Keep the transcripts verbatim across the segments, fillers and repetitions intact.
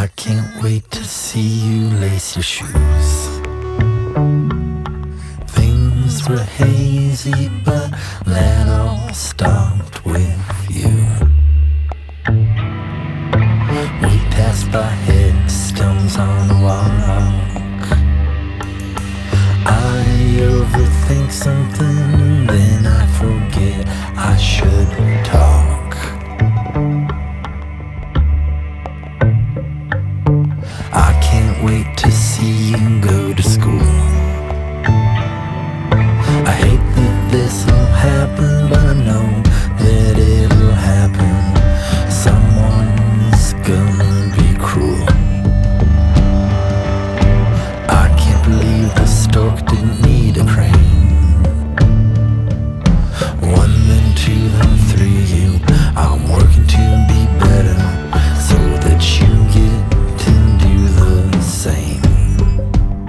I can't wait to see you lace your shoes. Things were hazy, but that all stopped with you. We passed by headstones on a walk. I overthink something, then I forget I should talk. I can't wait to see you go to school. I hate that this'll happen, but I know that it'll happen. Someone's gonna be cruel. I can't believe the stork didn't need a crane. One, then two, then three, you. I'm working to be better so that you get to do the same.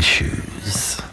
issues.